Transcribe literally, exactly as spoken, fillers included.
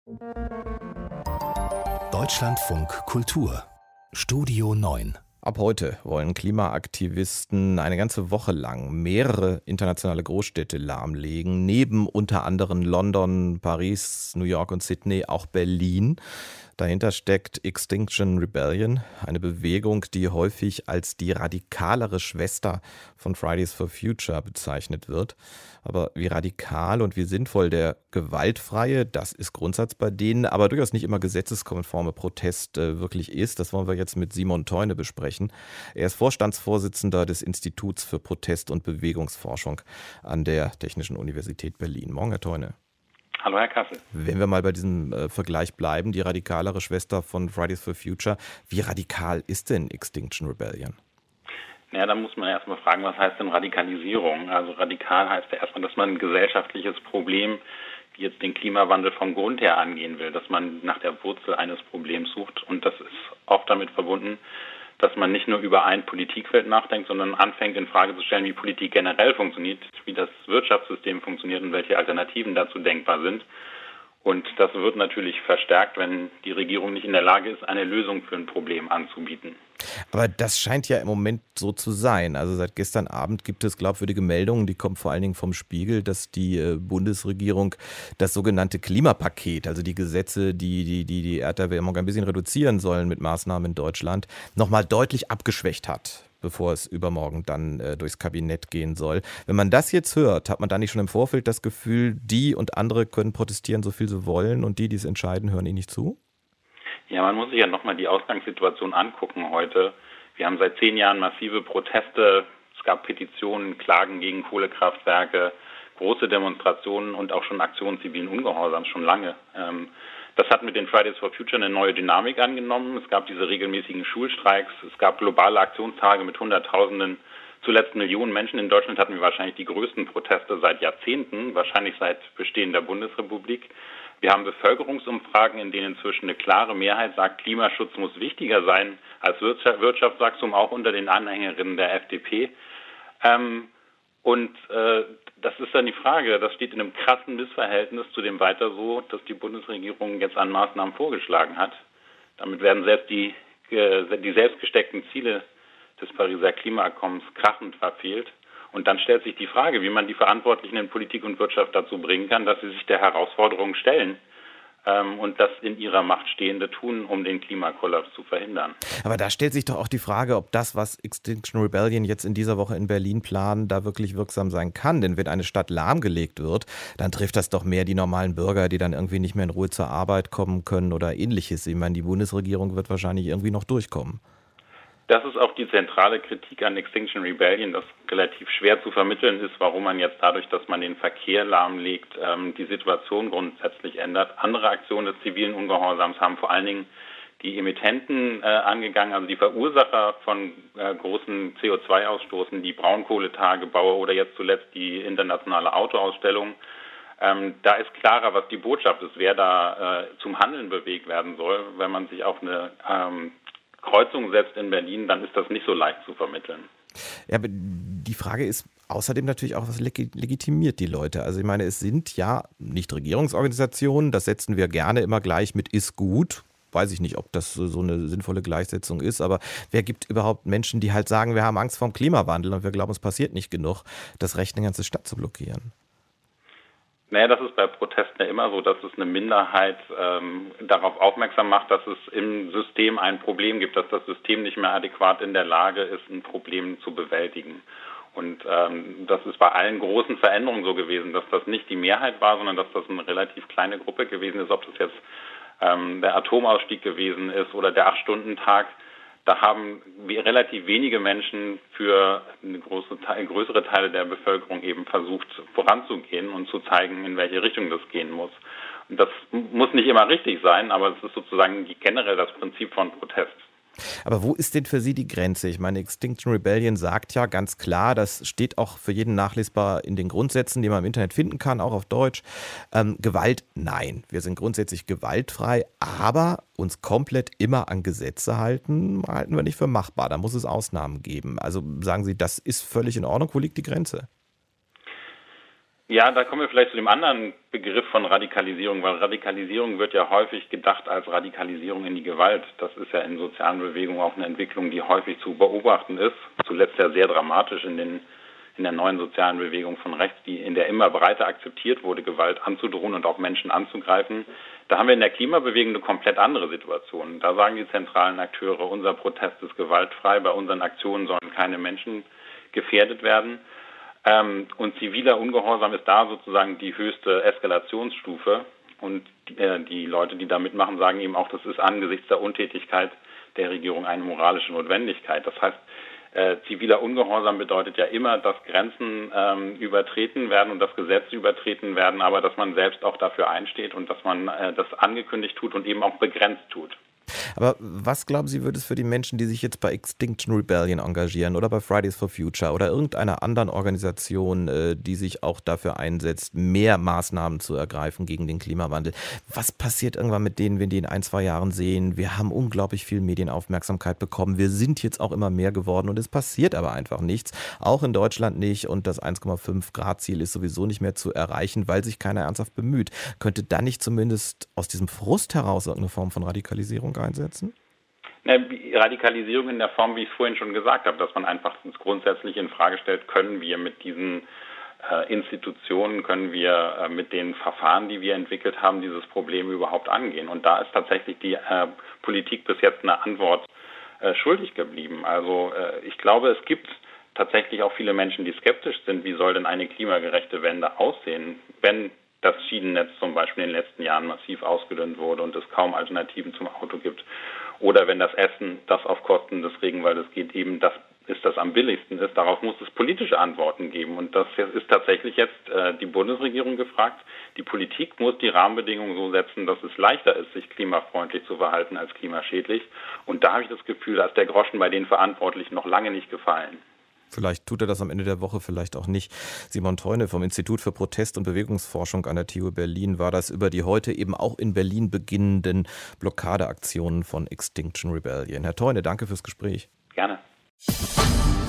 Deutschlandfunk Kultur Studio neun. Ab heute wollen Klimaaktivisten eine ganze Woche lang mehrere internationale Großstädte lahmlegen, neben unter anderem London, Paris, New York und Sydney auch Berlin. Dahinter steckt Extinction Rebellion, eine Bewegung, die häufig als die radikalere Schwester von Fridays for Future bezeichnet wird. Aber wie radikal und wie sinnvoll der gewaltfreie, das ist Grundsatz bei denen, aber durchaus nicht immer gesetzeskonforme Protest äh, wirklich ist, das wollen wir jetzt mit Simon Theune besprechen. Er ist Vorstandsvorsitzender des Instituts für Protest- und Bewegungsforschung an der Technischen Universität Berlin. Morgen, Herr Theune. Hallo, Herr Kassel. Wenn wir mal bei diesem äh, Vergleich bleiben, die radikalere Schwester von Fridays for Future, wie radikal ist denn Extinction Rebellion? Naja, da muss man erstmal fragen, was heißt denn Radikalisierung? Also radikal heißt ja erstmal, dass man ein gesellschaftliches Problem, wie jetzt den Klimawandel vom Grund her angehen will, dass man nach der Wurzel eines Problems sucht. Und das ist oft damit verbunden, dass man nicht nur über ein Politikfeld nachdenkt, sondern anfängt in Frage zu stellen, wie Politik generell funktioniert, wie das Wirtschaftssystem funktioniert und welche Alternativen dazu denkbar sind. Und das wird natürlich verstärkt, wenn die Regierung nicht in der Lage ist, eine Lösung für ein Problem anzubieten. Aber das scheint ja im Moment so zu sein. Also seit gestern Abend gibt es glaubwürdige Meldungen, die kommen vor allen Dingen vom Spiegel, dass die äh, Bundesregierung das sogenannte Klimapaket, also die Gesetze, die die, die, die Erderwärmung ein bisschen reduzieren sollen mit Maßnahmen in Deutschland, nochmal deutlich abgeschwächt hat, bevor es übermorgen dann äh, durchs Kabinett gehen soll. Wenn man das jetzt hört, hat man da nicht schon im Vorfeld das Gefühl, die und andere können protestieren, so viel sie wollen, und die, die es entscheiden, hören ihnen nicht zu? Ja, man muss sich ja nochmal die Ausgangssituation angucken heute. Wir haben seit zehn Jahren massive Proteste. Es gab Petitionen, Klagen gegen Kohlekraftwerke, große Demonstrationen und auch schon Aktionen zivilen Ungehorsams schon lange. Ähm, das hat mit den Fridays for Future eine neue Dynamik angenommen. Es gab diese regelmäßigen Schulstreiks. Es gab globale Aktionstage mit Hunderttausenden, zuletzt Millionen Menschen. In Deutschland hatten wir wahrscheinlich die größten Proteste seit Jahrzehnten, wahrscheinlich seit Bestehen der Bundesrepublik. Wir haben Bevölkerungsumfragen, in denen inzwischen eine klare Mehrheit sagt, Klimaschutz muss wichtiger sein als Wirtschaftswachstum, auch unter den Anhängerinnen der F D P. Ähm, und äh, das ist dann die Frage, das steht in einem krassen Missverhältnis zu dem weiter so, dass die Bundesregierung jetzt an Maßnahmen vorgeschlagen hat. Damit werden selbst die, äh, die selbstgesteckten Ziele des Pariser Klimaabkommens krachend verfehlt. Und dann stellt sich die Frage, wie man die Verantwortlichen in Politik und Wirtschaft dazu bringen kann, dass sie sich der Herausforderung stellen ähm, und das in ihrer Macht Stehende tun, um den Klimakollaps zu verhindern. Aber da stellt sich doch auch die Frage, ob das, was Extinction Rebellion jetzt in dieser Woche in Berlin planen, da wirklich wirksam sein kann. Denn wenn eine Stadt lahmgelegt wird, dann trifft das doch mehr die normalen Bürger, die dann irgendwie nicht mehr in Ruhe zur Arbeit kommen können oder ähnliches. Ich meine, die Bundesregierung wird wahrscheinlich irgendwie noch durchkommen. Das ist auch die zentrale Kritik an Extinction Rebellion, dass relativ schwer zu vermitteln ist, warum man jetzt dadurch, dass man den Verkehr lahmlegt, die Situation grundsätzlich ändert. Andere Aktionen des zivilen Ungehorsams haben vor allen Dingen die Emittenten äh, angegangen, also die Verursacher von äh, großen C O zwei Ausstoßen, die Braunkohletagebauer oder jetzt zuletzt die internationale Autoausstellung. Ähm, da ist klarer, was die Botschaft ist, wer da äh, zum Handeln bewegt werden soll. Wenn man sich auf eine ähm, Kreuzung setzt in Berlin, dann ist das nicht so leicht zu vermitteln. Ja, aber die Frage ist außerdem natürlich auch, was legitimiert die Leute? Also ich meine, es sind ja Nichtregierungsorganisationen, das setzen wir gerne immer gleich mit ist gut. Weiß ich nicht, ob das so eine sinnvolle Gleichsetzung ist, aber wer gibt überhaupt Menschen, die halt sagen, wir haben Angst vor dem Klimawandel und wir glauben, es passiert nicht genug, das Recht, eine ganze Stadt zu blockieren? Naja, das ist bei Protesten ja immer so, dass es eine Minderheit ähm, darauf aufmerksam macht, dass es im System ein Problem gibt, dass das System nicht mehr adäquat in der Lage ist, ein Problem zu bewältigen. Und ähm, das ist bei allen großen Veränderungen so gewesen, dass das nicht die Mehrheit war, sondern dass das eine relativ kleine Gruppe gewesen ist, ob das jetzt ähm, der Atomausstieg gewesen ist oder der Acht-Stunden-Tag. Da haben wir relativ wenige Menschen für eine große, größere Teile der Bevölkerung eben versucht voranzugehen und zu zeigen, in welche Richtung das gehen muss. Und das muss nicht immer richtig sein, aber es ist sozusagen generell das Prinzip von Protest. Aber wo ist denn für Sie die Grenze? Ich meine, Extinction Rebellion sagt ja ganz klar, das steht auch für jeden nachlesbar in den Grundsätzen, die man im Internet finden kann, auch auf Deutsch. Ähm, Gewalt, nein. Wir sind grundsätzlich gewaltfrei, aber uns komplett immer an Gesetze halten, halten wir nicht für machbar. Da muss es Ausnahmen geben. Also sagen Sie, das ist völlig in Ordnung. Wo liegt die Grenze? Ja, da kommen wir vielleicht zu dem anderen Begriff von Radikalisierung, weil Radikalisierung wird ja häufig gedacht als Radikalisierung in die Gewalt. Das ist ja in sozialen Bewegungen auch eine Entwicklung, die häufig zu beobachten ist. Zuletzt ja sehr dramatisch in den in der neuen sozialen Bewegung von rechts, die in der immer breiter akzeptiert wurde, Gewalt anzudrohen und auch Menschen anzugreifen. Da haben wir in der Klimabewegung eine komplett andere Situation. Da sagen die zentralen Akteure, unser Protest ist gewaltfrei, bei unseren Aktionen sollen keine Menschen gefährdet werden. Ähm, und ziviler Ungehorsam ist da sozusagen die höchste Eskalationsstufe. Und die, äh, die Leute, die da mitmachen, sagen eben auch, das ist angesichts der Untätigkeit der Regierung eine moralische Notwendigkeit. Das heißt, Äh, ziviler Ungehorsam bedeutet ja immer, dass Grenzen ähm, übertreten werden und dass Gesetze übertreten werden, aber dass man selbst auch dafür einsteht und dass man äh, das angekündigt tut und eben auch begrenzt tut. Aber was glauben Sie, würde es für die Menschen, die sich jetzt bei Extinction Rebellion engagieren oder bei Fridays for Future oder irgendeiner anderen Organisation, äh, die sich auch dafür einsetzt, mehr Maßnahmen zu ergreifen gegen den Klimawandel, was passiert irgendwann mit denen, wenn die in ein, zwei Jahren sehen, wir haben unglaublich viel Medienaufmerksamkeit bekommen, wir sind jetzt auch immer mehr geworden und es passiert aber einfach nichts, auch in Deutschland nicht und das eins Komma fünf Grad Ziel ist sowieso nicht mehr zu erreichen, weil sich keiner ernsthaft bemüht. Könnte dann nicht zumindest aus diesem Frust heraus irgendeine Form von Radikalisierung einsetzen? Radikalisierung in der Form, wie ich es vorhin schon gesagt habe, dass man einfach grundsätzlich in Frage stellt, können wir mit diesen äh, Institutionen, können wir äh, mit den Verfahren, die wir entwickelt haben, dieses Problem überhaupt angehen. Und da ist tatsächlich die äh, Politik bis jetzt eine Antwort äh, schuldig geblieben. Also äh, ich glaube, es gibt tatsächlich auch viele Menschen, die skeptisch sind, wie soll denn eine klimagerechte Wende aussehen, wenn das Schienennetz zum Beispiel in den letzten Jahren massiv ausgedünnt wurde und es kaum Alternativen zum Auto gibt. Oder wenn das Essen, das auf Kosten des Regenwaldes geht, eben das ist, das am billigsten ist. Darauf muss es politische Antworten geben. Und das ist tatsächlich jetzt äh, die Bundesregierung gefragt. Die Politik muss die Rahmenbedingungen so setzen, dass es leichter ist, sich klimafreundlich zu verhalten als klimaschädlich. Und da habe ich das Gefühl, dass der Groschen bei den Verantwortlichen noch lange nicht gefallen. Vielleicht tut er das am Ende der Woche, vielleicht auch nicht. Simon Theune vom Institut für Protest- und Bewegungsforschung an der T U Berlin war das über die heute eben auch in Berlin beginnenden Blockadeaktionen von Extinction Rebellion. Herr Theune, danke fürs Gespräch. Gerne.